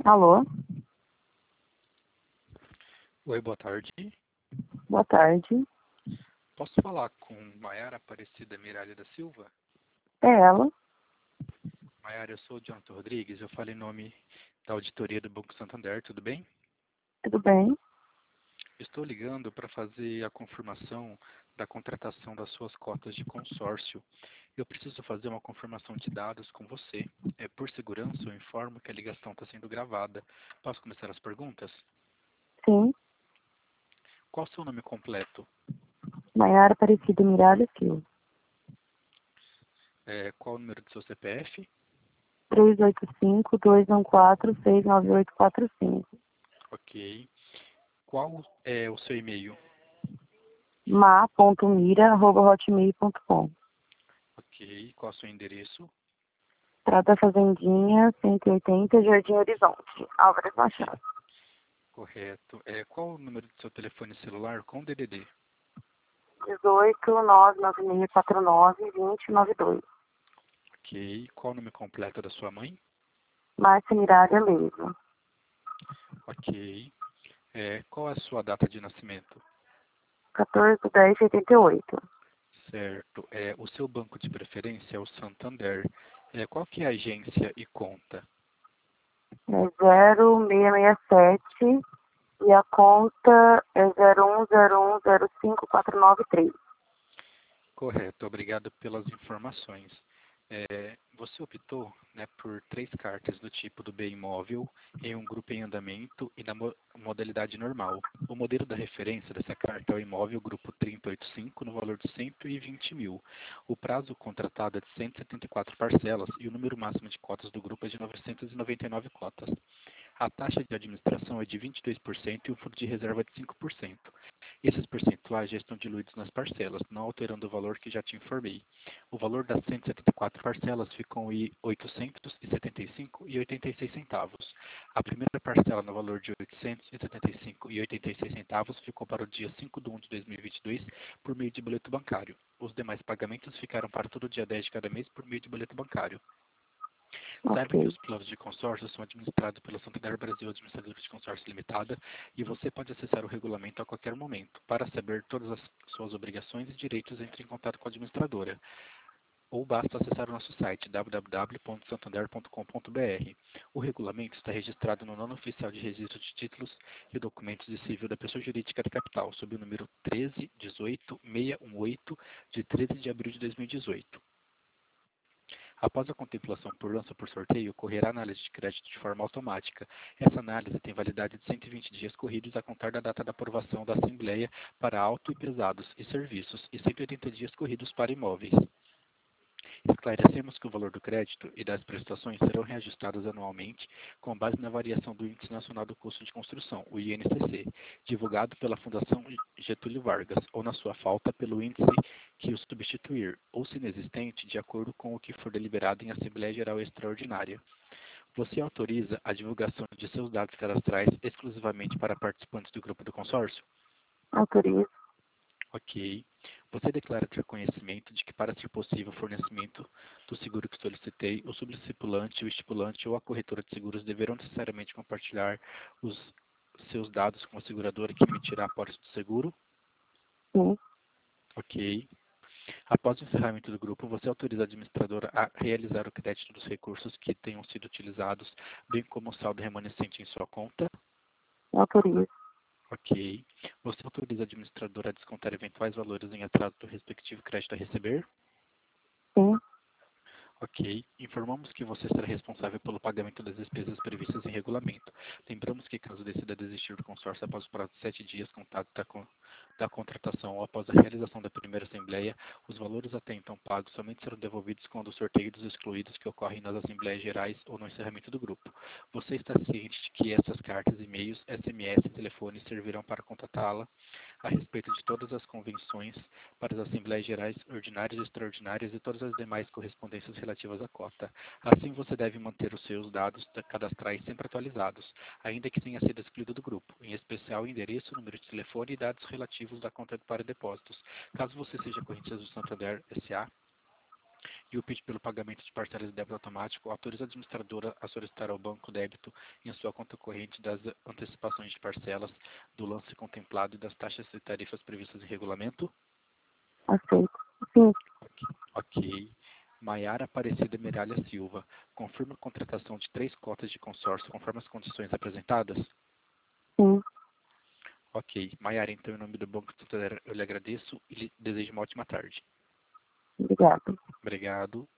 Alô? Oi, boa tarde. Boa tarde. Posso falar com Maiara Aparecida Miralha da Silva? É ela? Maiara, eu sou o Jonathan Rodrigues, eu falo em nome da auditoria do Banco Santander, tudo bem? Tudo bem? Estou ligando para fazer a confirmação da contratação das suas cotas de consórcio. Eu preciso fazer uma confirmação de dados com você. Por segurança, eu informo que a ligação está sendo gravada. Posso começar as perguntas? Sim. Qual o seu nome completo? Maiara Aparecida Miralha Silva. Qual o número do seu CPF? 385-214-69845. Ok. Qual é o seu e-mail? ma.mira@hotmail.com. Ok. Qual é o seu endereço? Trata Fazendinha, 180, Jardim Horizonte, Álvares Machado. Correto. Qual o número do seu telefone celular com DDD? 18-99649-2092. Ok. Qual o nome completo da sua mãe? Márcia Miralha mesmo. Ok. Qual é a sua data de nascimento? 14/10/88. Certo. O seu banco de preferência é o Santander. Qual que é a agência e conta? É 0667 e a conta é 0101054993. Correto. Obrigado pelas informações. Você optou, né, por 3 cartas do tipo do bem imóvel em um grupo em andamento e na modalidade normal. O modelo da referência dessa carta é o imóvel grupo 3085 no valor de 120 mil. O prazo contratado é de 174 parcelas e o número máximo de cotas do grupo é de 999 cotas. A taxa de administração é de 22% e o fundo de reserva é de 5%. Esses percentuais já estão diluídos nas parcelas, não alterando o valor que já te informei. O valor das 174 parcelas ficou em R$ 875,86 centavos. A primeira parcela no valor de R$ 875,86 centavos ficou para o dia 5 de 1 de 2022 por meio de boleto bancário. Os demais pagamentos ficaram para todo dia 10 de cada mês por meio de boleto bancário. Saiba que Ok. os planos de consórcio são administrados pela Santander Brasil Administradora de Consórcio Limitada e você pode acessar o regulamento a qualquer momento. Para saber todas as suas obrigações e direitos, entre em contato com a administradora. Ou basta acessar o nosso site www.santander.com.br. O regulamento está registrado no Nono Oficial de Registro de Títulos e Documentos de Civil da Pessoa Jurídica da Capital, sob o número 1318618, de 13 de abril de 2018. Após a contemplação por lança por sorteio, ocorrerá análise de crédito de forma automática. Essa análise tem validade de 120 dias corridos a contar da data da aprovação da Assembleia para auto e pesados e serviços e 180 dias corridos para imóveis. Esclarecemos que o valor do crédito e das prestações serão reajustados anualmente com base na variação do Índice Nacional do Custo de Construção, o INCC, divulgado pela Fundação Getúlio Vargas, ou na sua falta pelo índice que o substituir, ou se inexistente, de acordo com o que for deliberado em Assembleia Geral Extraordinária. Você autoriza a divulgação de seus dados cadastrais exclusivamente para participantes do grupo do consórcio? Autorizo. Ok. Você declara ter conhecimento de que, para ser possível o fornecimento do seguro que solicitei, o substipulante, o estipulante ou a corretora de seguros deverão necessariamente compartilhar os seus dados com a seguradora que emitirá a apólice do seguro? Sim. Ok. Após o encerramento do grupo, você autoriza a administradora a realizar o crédito dos recursos que tenham sido utilizados, bem como o saldo remanescente em sua conta? Autorizo. Ok. Você autoriza a administradora a descontar eventuais valores em atraso do respectivo crédito a receber? Sim. Ok. Informamos que você será responsável pelo pagamento das despesas previstas em regulamento. Lembramos que, caso decida desistir do consórcio após o prazo de 7 dias contados da contratação ou após a realização da primeira assembleia, os valores até então pagos somente serão devolvidos quando o sorteio dos excluídos que ocorrem nas assembleias gerais ou no encerramento do grupo. Você está ciente de que essas cartas, e-mails, SMS e telefones servirão para contatá-la a respeito de todas as convenções para as Assembleias Gerais Ordinárias e Extraordinárias e todas as demais correspondências relativas à cota. Assim, você deve manter os seus dados cadastrais sempre atualizados, ainda que tenha sido excluído do grupo, em especial o endereço, número de telefone e dados relativos da conta para depósitos. Caso você seja correntista do Santander S.A., e o pedido pelo pagamento de parcelas de débito automático, autoriza a administradora a solicitar ao banco débito em sua conta corrente das antecipações de parcelas, do lance contemplado e das taxas e tarifas previstas em regulamento? Aceito. Sim. Ok. Maiara Aparecida Miralha Silva, confirma a contratação de 3 cotas de consórcio conforme as condições apresentadas? Sim. Ok. Maiara, então, em nome do Banco Santander, eu lhe agradeço e lhe desejo uma ótima tarde. Obrigada. Obrigado.